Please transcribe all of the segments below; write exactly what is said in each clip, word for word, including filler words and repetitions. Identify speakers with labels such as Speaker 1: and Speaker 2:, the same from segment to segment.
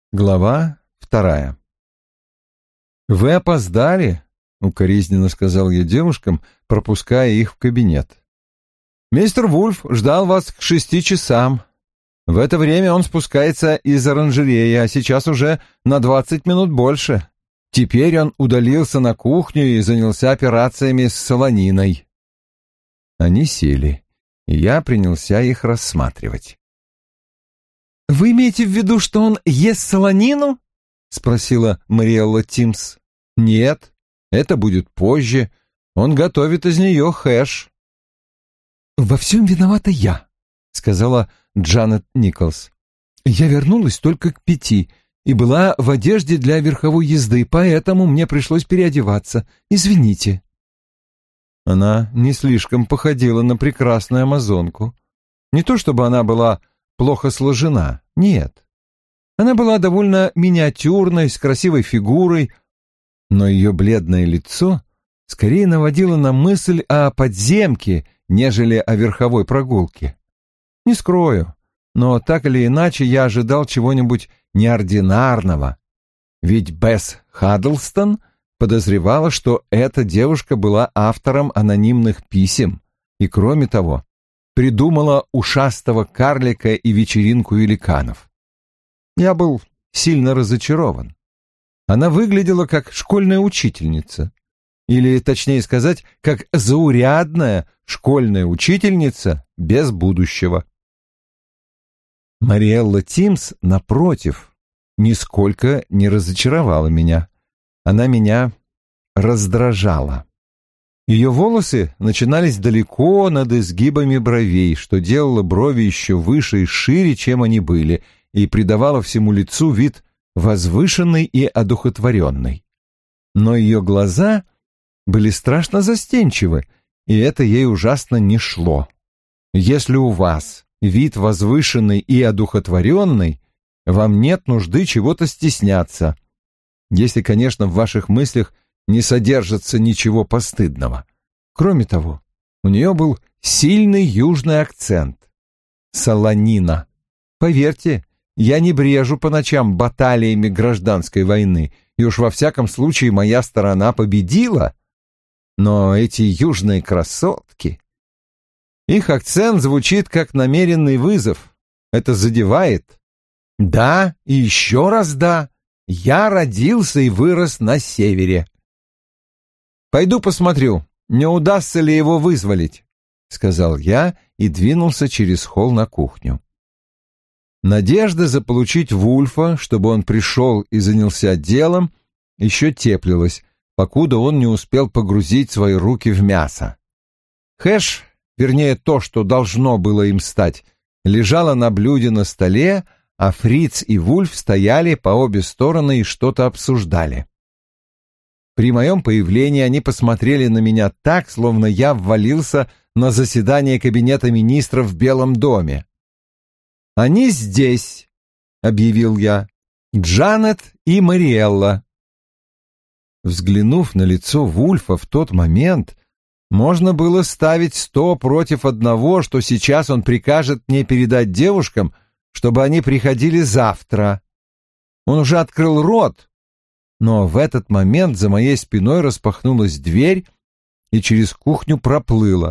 Speaker 1: Глава вторая. «Вы опоздали», — укоризненно сказал я девушкам, пропуская их в кабинет. «Мистер Вульф ждал вас к шести часам. В это время он спускается из оранжереи, а сейчас уже на двадцать минут больше. Теперь он удалился на кухню и занялся операциями с солониной». Они сели, и я принялся их рассматривать. «Вы имеете в виду, что он ест солонину?» — спросила Мариэлла Тимс. «Нет, это будет позже. Он готовит из нее хэш». «Во всем виновата я», — сказала Джанет Николс. «Я вернулась только к пяти и была в одежде для верховой езды, поэтому мне пришлось переодеваться. Извините». Она не слишком походила на прекрасную амазонку. Не то чтобы она была плохо сложена, нет. Она была довольно миниатюрной, с красивой фигурой, но ее бледное лицо скорее наводило на мысль о подземке, нежели о верховой прогулке. Не скрою, но так или иначе я ожидал чего-нибудь неординарного, ведь Бесс Хаддлстон подозревала, что эта девушка была автором анонимных писем и, кроме того, придумала ушастого карлика и вечеринку великанов. Я был сильно разочарован. Она выглядела как школьная учительница, или, точнее сказать, как заурядная школьная учительница без будущего. Мариэлла Тимс, напротив, нисколько не разочаровала меня. Она меня раздражала. Ее волосы начинались далеко над изгибами бровей, что делало брови еще выше и шире, чем они были, и придавало всему лицу вид возвышенный и одухотворенный. Но ее глаза были страшно застенчивы, и это ей ужасно не шло. Если у вас вид возвышенный и одухотворенный, вам нет нужды чего-то стесняться, если, конечно, в ваших мыслях не содержится ничего постыдного. Кроме того, у нее был сильный южный акцент. Солонина. Поверьте, я не брежу по ночам баталиями гражданской войны, и уж во всяком случае моя сторона победила. Но эти южные красотки... Их акцент звучит как намеренный вызов. Это задевает. Да, и еще раз да. Я родился и вырос на севере. «Пойду посмотрю, не удастся ли его вызволить», — сказал я и двинулся через холл на кухню. Надежда заполучить Вульфа, чтобы он пришел и занялся делом, еще теплилась, покуда он не успел погрузить свои руки в мясо. Хэш, вернее то, что должно было им стать, лежало на блюде на столе, а Фриц и Вульф стояли по обе стороны и что-то обсуждали. При моем появлении они посмотрели на меня так, словно я ввалился на заседание кабинета министров в Белом доме. «Они здесь», — объявил я, — «Джанет и Мариэлла». Взглянув на лицо Вульфа в тот момент, можно было ставить сто против одного, что сейчас он прикажет мне передать девушкам, чтобы они приходили завтра. Он уже открыл рот, но в этот момент за моей спиной распахнулась дверь и через кухню проплыла.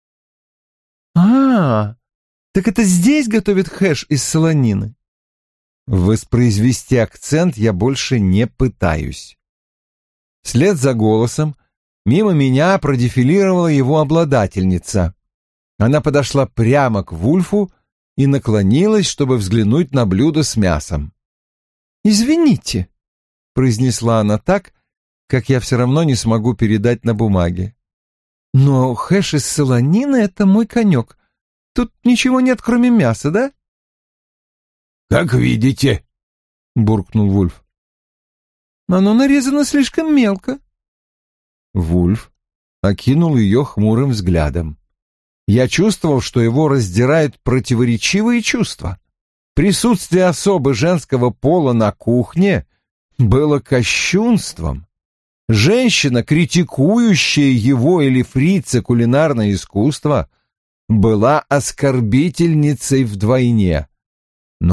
Speaker 1: «А, так это здесь готовят хэш из солонины?» Воспроизвести акцент я больше не пытаюсь. Вслед за голосом мимо меня продефилировала его обладательница. Она подошла прямо к Вульфу и наклонилась, чтобы взглянуть на блюдо с мясом. «Извините», — произнесла она так, как я все равно не смогу передать на бумаге. «Но хэш из солонины — это мой конек. Тут ничего нет, кроме мяса, да?»
Speaker 2: «Как видите», — буркнул Вульф.
Speaker 1: «Оно нарезано слишком мелко». Вульф окинул ее хмурым взглядом. Я чувствовал, что его раздирают противоречивые чувства. Присутствие особы женского пола на кухне было кощунством. Женщина, критикующая его или фрица кулинарное искусство, была оскорбительницей вдвойне. Но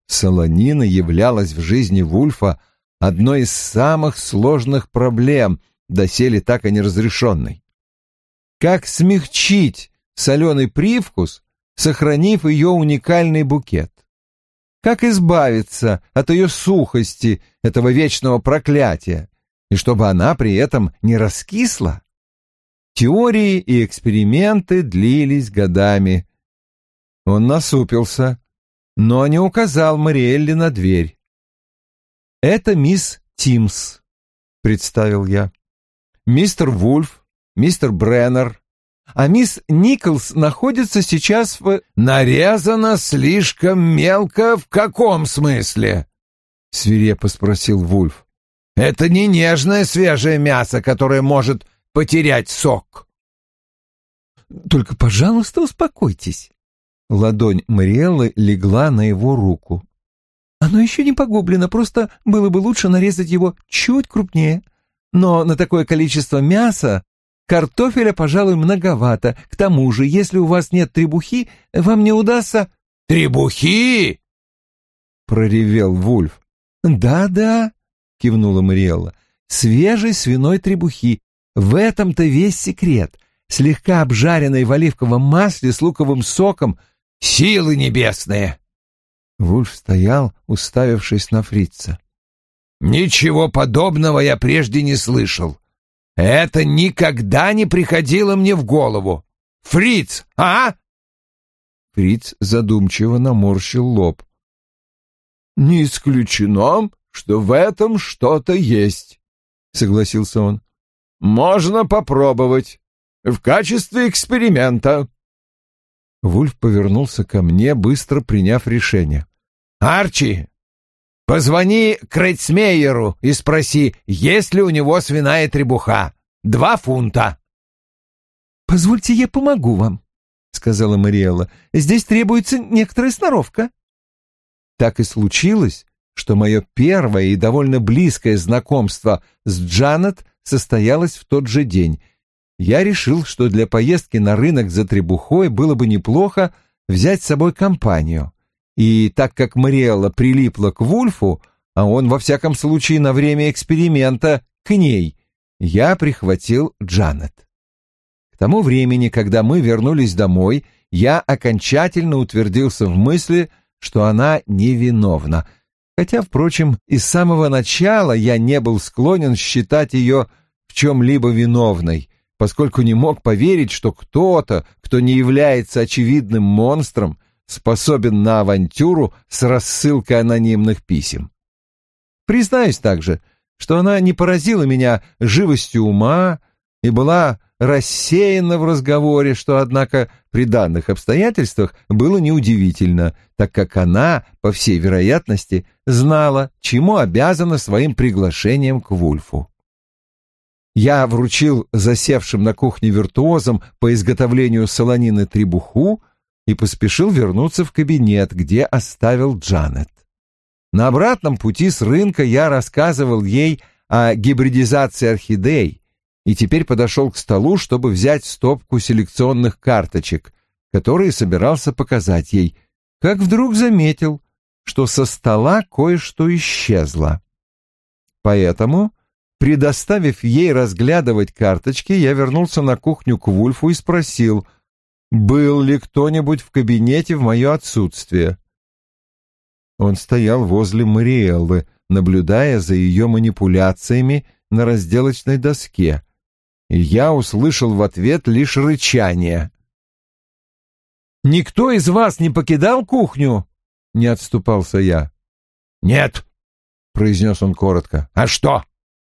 Speaker 1: Солонина являлась в жизни Вульфа одной из самых сложных проблем, доселе так и неразрешенной. Как смягчить соленый привкус, сохранив ее уникальный букет? Как избавиться от ее сухости, этого вечного проклятия, и чтобы она при этом не раскисла? Теории и эксперименты длились годами. Он насупился, но не указал Мариэлле на дверь. «Это мисс Тимс», — представил я. «Мистер Вульф, мистер Бреннер, а мисс Николс находится сейчас в...»
Speaker 2: «Нарезано слишком мелко в каком смысле?» — свирепо спросил Вульф. «Это не нежное свежее мясо, которое может потерять сок».
Speaker 3: «Только, пожалуйста, успокойтесь».
Speaker 1: Ладонь Мариэллы легла на его руку.
Speaker 3: «Оно еще не погублено, просто было бы лучше нарезать его чуть крупнее. Но на такое количество мяса картофеля, пожалуй, многовато. К тому же, если у вас нет требухи, вам не удастся...»
Speaker 2: «Требухи?»
Speaker 1: — проревел Вульф.
Speaker 3: «Да-да», — кивнула Мариэлла, — «свежей свиной требухи. В этом-то весь секрет. Слегка обжаренной в оливковом масле с луковым соком».
Speaker 2: «Силы небесные!»
Speaker 1: Вульф стоял, уставившись на фрица.
Speaker 2: «Ничего подобного я прежде не слышал. Это никогда не приходило мне в голову. Фриц, а?»
Speaker 1: Фриц задумчиво наморщил лоб.
Speaker 2: «Не исключено, что в этом что-то есть», — согласился он. «Можно попробовать. В качестве эксперимента».
Speaker 1: Вульф повернулся ко мне, быстро приняв решение.
Speaker 2: «Арчи, позвони Крейцмейеру и спроси, есть ли у него свиная требуха. Два фунта».
Speaker 3: «Позвольте, я помогу вам», — сказала Мариэлла. «Здесь требуется некоторая сноровка».
Speaker 1: Так и случилось, что мое первое и довольно близкое знакомство с Джанет состоялось в тот же день. Я решил, что для поездки на рынок за требухой было бы неплохо взять с собой компанию. И так как Мариэлла прилипла к Вульфу, а он, во всяком случае, на время эксперимента к ней, я прихватил Джанет. К тому времени, когда мы вернулись домой, я окончательно утвердился в мысли, что она невиновна, хотя, впрочем, и с самого начала я не был склонен считать ее в чем-либо виновной, поскольку не мог поверить, что кто-то, кто не является очевидным монстром, способен на авантюру с рассылкой анонимных писем. Признаюсь также, что она не поразила меня живостью ума и была рассеяна в разговоре, что, однако, при данных обстоятельствах было неудивительно, так как она, по всей вероятности, знала, чему обязана своим приглашением к Вульфу. Я вручил засевшим на кухне виртуозам по изготовлению солонины требуху и поспешил вернуться в кабинет, где оставил Джанет. На обратном пути с рынка я рассказывал ей о гибридизации орхидей и теперь подошел к столу, чтобы взять стопку селекционных карточек, которые собирался показать ей, как вдруг заметил, что со стола кое-что исчезло. Поэтому, предоставив ей разглядывать карточки, я вернулся на кухню к Вульфу и спросил, был ли кто-нибудь в кабинете в мое отсутствие. Он стоял возле Мариэллы, наблюдая за ее манипуляциями на разделочной доске, и я услышал в ответ лишь рычание. «Никто из вас не покидал кухню?» — не отступался я.
Speaker 2: «Нет», — произнес он коротко. «А что?»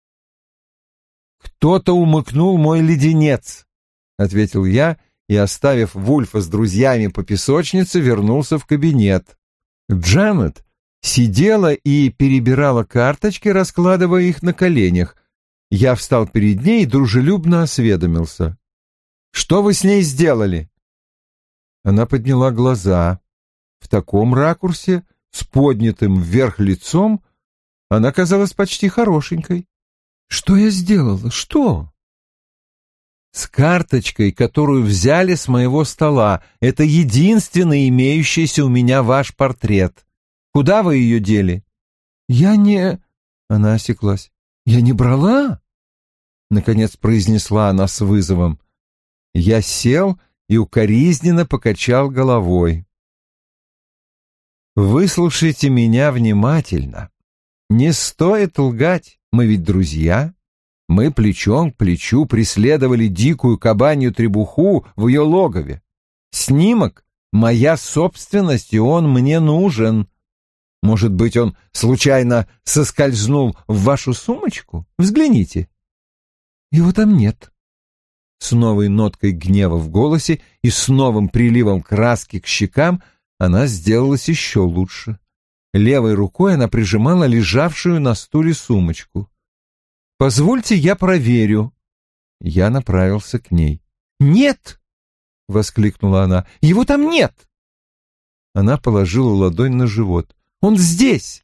Speaker 1: «Кто-то умыкнул мой леденец», — ответил я, и, оставив Вульфа с друзьями по песочнице, вернулся в кабинет. Джанет сидела и перебирала карточки, раскладывая их на коленях. Я встал перед ней и дружелюбно осведомился. «Что вы с ней сделали?» Она подняла глаза. В таком ракурсе, с поднятым вверх лицом, она казалась почти хорошенькой. «Что я сделала? Что?» «С карточкой, которую взяли с моего стола. Это единственный имеющийся у меня ваш портрет.
Speaker 3: Куда вы ее дели?» «Я не...» — она осеклась. «Я не брала?» — наконец произнесла она с вызовом. Я сел и укоризненно покачал головой. «Выслушайте меня внимательно. Не стоит лгать, мы ведь друзья. Мы плечом к плечу преследовали дикую кабанью требуху в ее логове. Снимок — моя собственность, и он мне нужен. Может быть, он случайно соскользнул в вашу сумочку? Взгляните». «Его там нет». С новой ноткой гнева в голосе и с новым приливом краски к щекам она сделалась еще лучше. Левой рукой она прижимала лежавшую на стуле сумочку. «Позвольте, я проверю». Я направился к ней. «Нет!» — воскликнула она. «Его там нет!» Она положила ладонь на живот. «Он здесь!»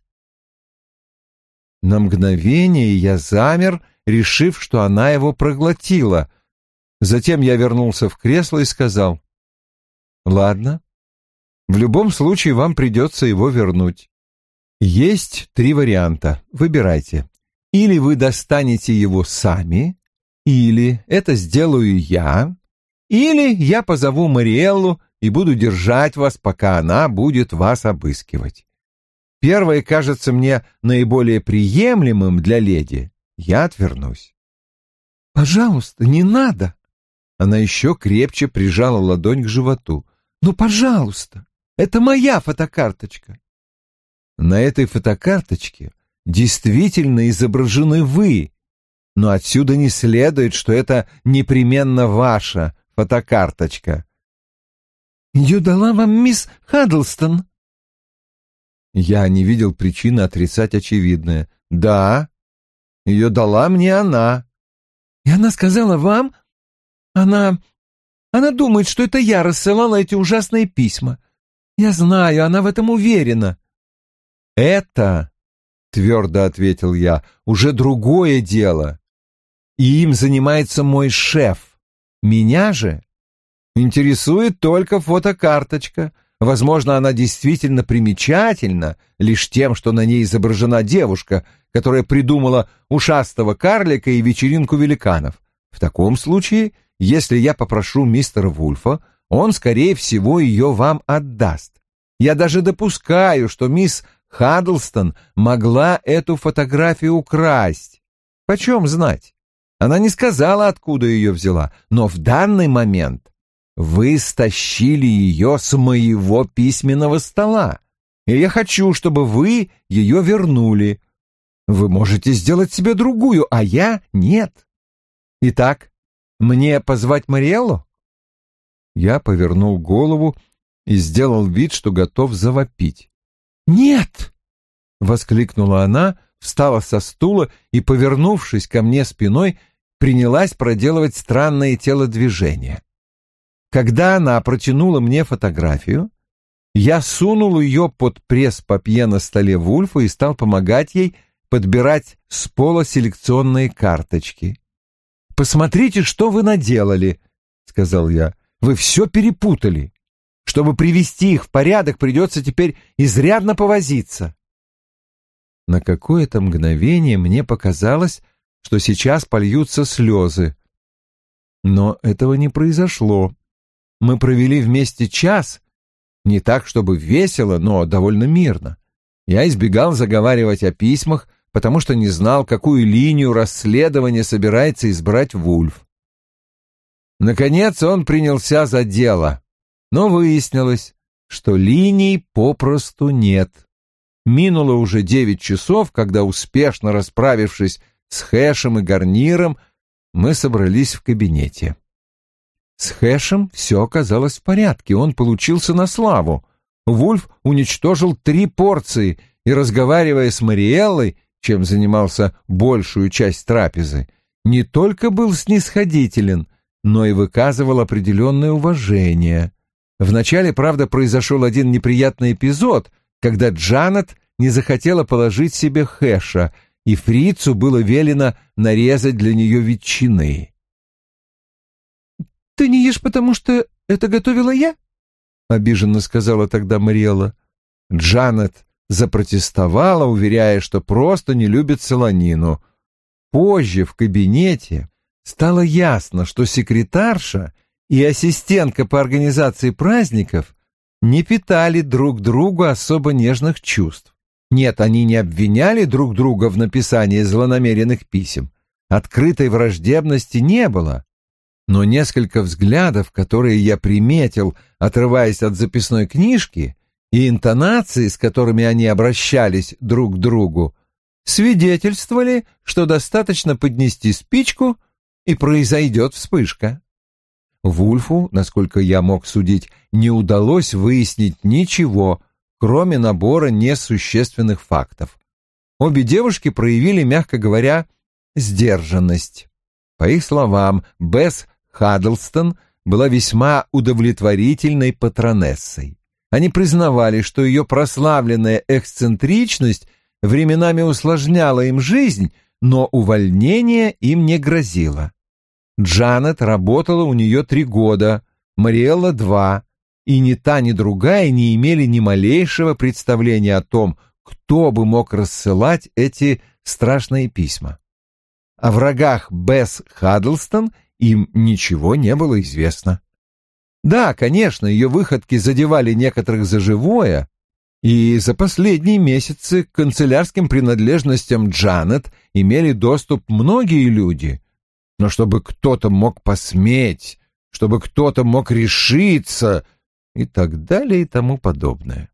Speaker 3: На мгновение я замер, решив, что она его проглотила. Затем я вернулся в кресло и сказал: «Ладно, в любом случае вам придется его вернуть. Есть три варианта, выбирайте. Или вы достанете его сами, или это сделаю я, или я позову Мариэллу и буду держать вас, пока она будет вас обыскивать. Первое кажется мне наиболее приемлемым для леди. Я отвернусь». «Пожалуйста, не надо!» Она еще крепче прижала ладонь к животу. «Ну, пожалуйста, это моя фотокарточка». На этой фотокарточке действительно изображены вы, но отсюда не следует, что это непременно ваша фотокарточка. «Ее дала вам мисс Хаддлстон». Я не видел причины отрицать очевидное. «Да, ее дала мне она». «И она сказала вам? Она... она думает, что это я рассылала эти ужасные письма. Я знаю, она в этом уверена». «Это, — твердо ответил я, — уже другое дело. И им занимается мой шеф. Меня же интересует только фотокарточка. Возможно, она действительно примечательна лишь тем, что на ней изображена девушка, которая придумала ушастого карлика и вечеринку великанов. В таком случае, если я попрошу мистера Вульфа, он, скорее всего, ее вам отдаст. Я даже допускаю, что мисс Хаддлстон могла эту фотографию украсть. Почем знать? Она не сказала, откуда ее взяла, но в данный момент вы стащили ее с моего письменного стола, и я хочу, чтобы вы ее вернули. Вы можете сделать себе другую, а я нет. Итак, мне позвать Мариэллу?» Я повернул голову и сделал вид, что готов завопить. «Нет!» — воскликнула она, встала со стула и, повернувшись ко мне спиной, принялась проделывать странные телодвижения. Когда она протянула мне фотографию, я сунул ее под пресс-папье на столе Вульфа и стал помогать ей подбирать с пола селекционные карточки. «Посмотрите, что вы наделали», — сказал я. «Вы все перепутали. Чтобы привести их в порядок, придется теперь изрядно повозиться». На какое-то мгновение мне показалось, что сейчас польются слезы. Но этого не произошло. Мы провели вместе час, не так, чтобы весело, но довольно мирно. Я избегал заговаривать о письмах, потому что не знал, какую линию расследования собирается избрать Вульф. Наконец он принялся за дело, но выяснилось, что линий попросту нет. Минуло уже девять часов, когда, успешно расправившись с хэшем и гарниром, мы собрались в кабинете. С хэшем все оказалось в порядке, он получился на славу. Вульф уничтожил три порции и, разговаривая с Мариэллой, чем занимался большую часть трапезы, не только был снисходителен, но и выказывал определенное уважение. Вначале, правда, произошел один неприятный эпизод, когда Джанет не захотела положить себе хэша, и фрицу было велено нарезать для нее ветчины. «Ты не ешь, потому что это готовила я?» — обиженно сказала тогда Мариэлла. Джанет
Speaker 1: запротестовала, уверяя, что просто не любит солонину. Позже в кабинете стало ясно, что секретарша и ассистентка по организации праздников не питали друг другу особо нежных чувств. Нет, они не обвиняли друг друга в написании злонамеренных писем. Открытой враждебности не было. Но несколько взглядов, которые я приметил, отрываясь от записной книжки, и интонации, с которыми они обращались друг к другу, свидетельствовали, что достаточно поднести спичку, и произойдет вспышка. Вульфу, насколько я мог судить, не удалось выяснить ничего, кроме набора несущественных фактов. Обе девушки проявили, мягко говоря, сдержанность. По их словам, Бесс Хаддлстон была весьма удовлетворительной патронессой. Они признавали, что ее прославленная эксцентричность временами усложняла им жизнь, но увольнение им не грозило. Джанет работала у нее три года, Мариэлла — два, и ни та, ни другая не имели ни малейшего представления о том, кто бы мог рассылать эти страшные письма. О врагах Бесс Хаддлстон им ничего не было известно. Да, конечно, ее выходки задевали некоторых за живое, и за последние месяцы к канцелярским принадлежностям Джанет имели доступ многие люди, но чтобы кто-то мог посметь, чтобы кто-то мог решиться и так далее и тому подобное.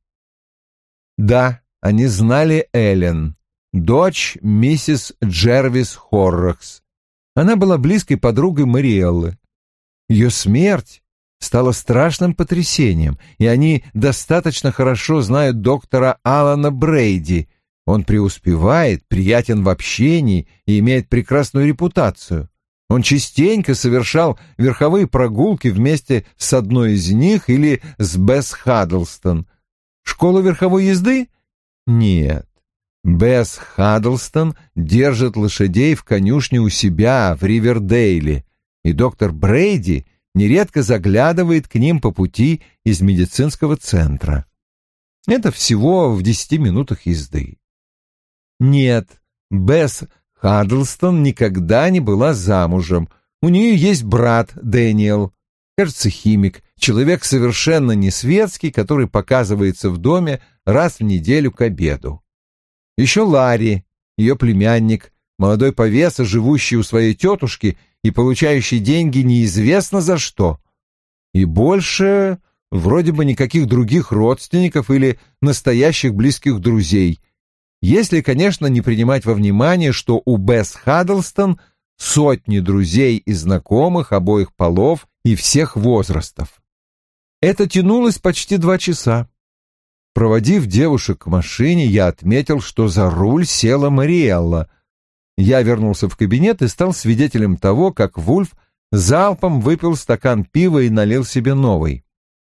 Speaker 1: Да, они знали Эллен, дочь миссис Джервис Хоррокс. Она была близкой подругой Мариэллы. Ее смерть стала страшным потрясением, и они достаточно хорошо знают доктора Алана Брейди. Он преуспевает, приятен в общении и имеет прекрасную репутацию. Он частенько совершал верховые прогулки вместе с одной из них или с Бесс Хаддлстон. Школа верховой езды? Нет. Бесс Хаддлстон держит лошадей в конюшне у себя в Ривердейле, и доктор Брейди нередко заглядывает к ним по пути из медицинского центра. Это всего в десяти минутах езды. Нет, Бесс Хаддлстон никогда не была замужем. У нее есть брат Дэниел, кажется, химик, человек совершенно не светский, который показывается в доме раз в неделю к обеду. Еще Ларри, ее племянник, молодой повеса, живущий у своей тетушки и получающий деньги неизвестно за что. И больше вроде бы никаких других родственников или настоящих близких друзей, если, конечно, не принимать во внимание, что у Бесс Хаддлстон сотни друзей и знакомых обоих полов и всех возрастов. Это тянулось почти два часа. Проводив девушек к машине, я отметил, что за руль села Мариэлла. Я вернулся в кабинет и стал свидетелем того, как Вульф залпом выпил стакан пива и налил себе новый.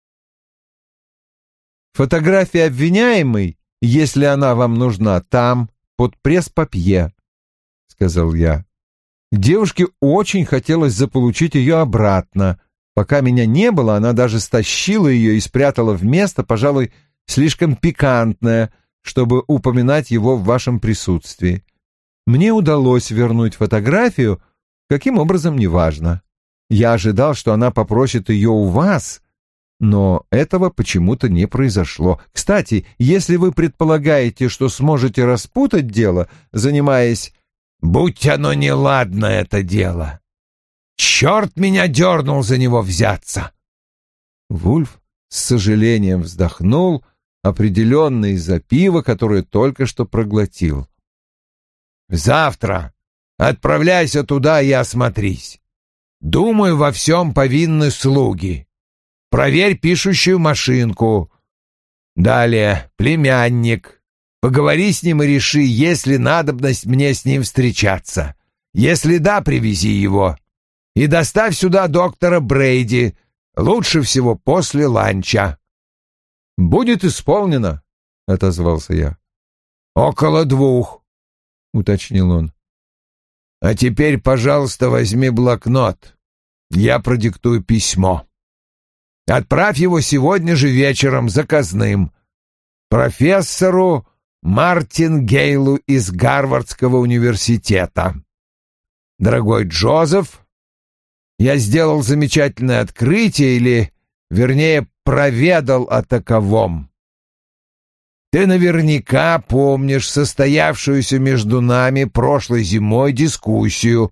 Speaker 1: «Фотография обвиняемой, если она вам нужна, там, под пресс-папье», — сказал я. Девушке очень хотелось заполучить ее обратно. Пока меня не было, она даже стащила ее и спрятала в место, пожалуй, слишком пикантное, чтобы упоминать его в вашем присутствии. Мне удалось вернуть фотографию, каким образом, неважно. Я ожидал, что она попросит ее у вас, но этого почему-то не произошло. Кстати, если вы предполагаете, что сможете распутать дело, занимаясь...
Speaker 2: Будь оно неладно, это дело. Черт меня дернул за него взяться.
Speaker 1: Вульф с сожалением вздохнул, определенно из-за пива, которое только что проглотил.
Speaker 2: Завтра отправляйся туда и осмотрись. Думаю, во всем повинны слуги. Проверь пишущую машинку. Далее, племянник. Поговори с ним и реши, есть ли надобность мне с ним встречаться. Если да, привези его. И доставь сюда доктора Брейди, лучше всего после ланча.
Speaker 1: — Будет исполнено, — отозвался я.
Speaker 2: — Около двух, — уточнил он. — А теперь, пожалуйста, возьми блокнот. Я продиктую письмо. Отправь его сегодня же вечером заказным. Профессору Мартингейлу из Гарвардского университета. Дорогой Джозеф, я сделал замечательное открытие, или, вернее, проведал о таковом. Ты наверняка помнишь состоявшуюся между нами прошлой зимой дискуссию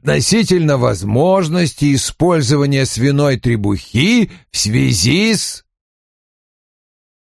Speaker 2: относительно возможности использования свиной требухи в связи с...